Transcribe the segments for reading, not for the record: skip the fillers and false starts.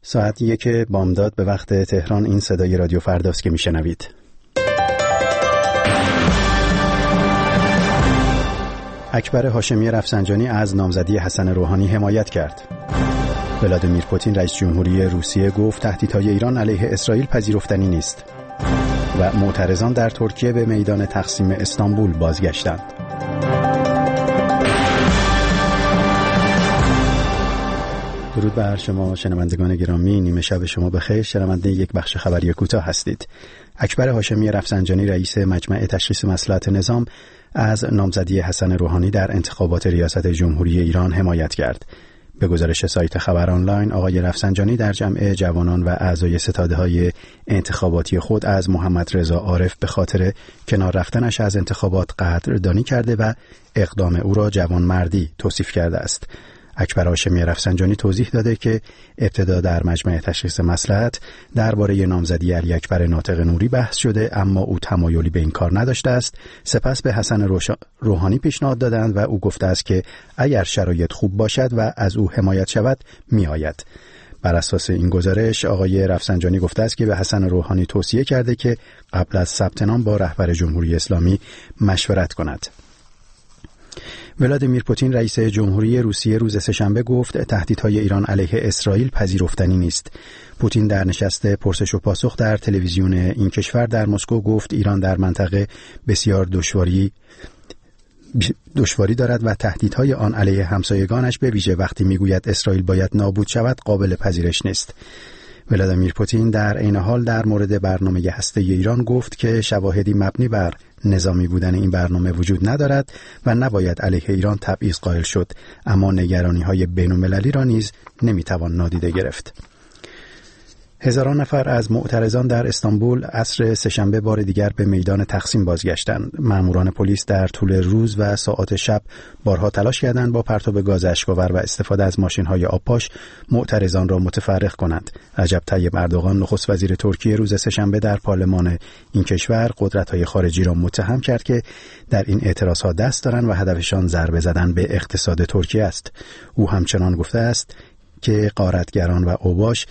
ساعت 1 بامداد به وقت تهران. این صدای رادیو فرداست که میشنوید. اکبر هاشمی رفسنجانی از نامزدی حسن روحانی حمایت کرد. ولادیمیر پوتین رئیس جمهوری روسیه گفت تهدیدهای ایران علیه اسرائیل پذیرفتنی نیست. و معترضان در ترکیه به میدان تقسیم استانبول بازگشتند. درود بر شما شنوندگان گرامی، نیمه شب شما بخیر. شنونده یک بخش خبری کوتاه هستید. اکبر هاشمی رفسنجانی رئیس مجمع تشخیص مصلحت نظام از نامزدی حسن روحانی در انتخابات ریاست جمهوری ایران حمایت کرد. به گزارش سایت خبر آنلاین، آقای رفسنجانی در جمع جوانان و اعضای ستاده‌های انتخاباتی خود از محمد رضا عارف به خاطر کنار رفتنش از انتخابات قدردانی کرده و اقدام او را جوانمردی توصیف کرده است. اکبر هاشمی رفسنجانی توضیح داده که ابتدا در مجمع تشخیص مصلحت درباره نامزدی علی اکبر ناطق نوری بحث شده، اما او تمایلی به این کار نداشته است. سپس به حسن روحانی پیشنهاد دادند و او گفته است که اگر شرایط خوب باشد و از او حمایت شود میآید. بر اساس این گزارش آقای رفسنجانی گفته است که به حسن روحانی توصیه کرده که قبل از ثبت نام با رهبر جمهوری اسلامی مشورت کند. ولادیمیر پوتین رئیس جمهوری روسیه روز سه‌شنبه گفت تهدیدهای ایران علیه اسرائیل پذیرفتنی نیست. پوتین در نشست پرسش و پاسخ در تلویزیون این کشور در مسکو گفت ایران در منطقه بسیار دشواری دارد و تهدیدهای آن علیه همسایگانش به ویژه وقتی میگوید اسرائیل باید نابود شود قابل پذیرش نیست. ولادیمیر پوتین در عین حال در مورد برنامه هسته‌ای ایران گفت که شواهدی مبنی بر نظامی بودن این برنامه وجود ندارد و نباید علیه ایران تبعیض قائل شد، اما نگرانی‌های بین‌المللی را نیز نمی‌توان نادیده گرفت. هزاران نفر از معترضان در استانبول عصر سه‌شنبه بار دیگر به میدان تقسیم بازگشتند. ماموران پلیس در طول روز و ساعات شب بارها تلاش کردند با پرتاب گاز اشک‌آور و استفاده از ماشین‌های آبپاش معترضان را متفرق کنند. رجب طیب اردوغان نخست وزیر ترکیه روز سه‌شنبه در پارلمان این کشور قدرت‌های خارجی را متهم کرد که در این اعتراضات دست دارند و هدفشان ضربه زدن به اقتصاد ترکیه است. او همچنان گفته است که غارتگران و اوباش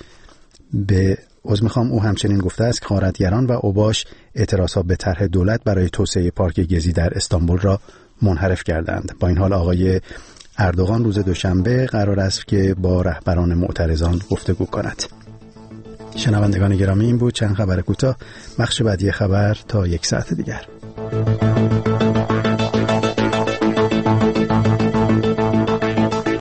او همچنین گفته است که غارتگران و اوباش اعتراضات به طرح دولت برای توسعه پارک گزی در استانبول را منحرف کردند. با این حال آقای اردوغان روز دوشنبه قرار است که با رهبران معترضان گفتگو کند. شنوندگان گرامی، این بود چند خبر کوتاه. بخش بعدی خبر تا یک ساعت دیگر.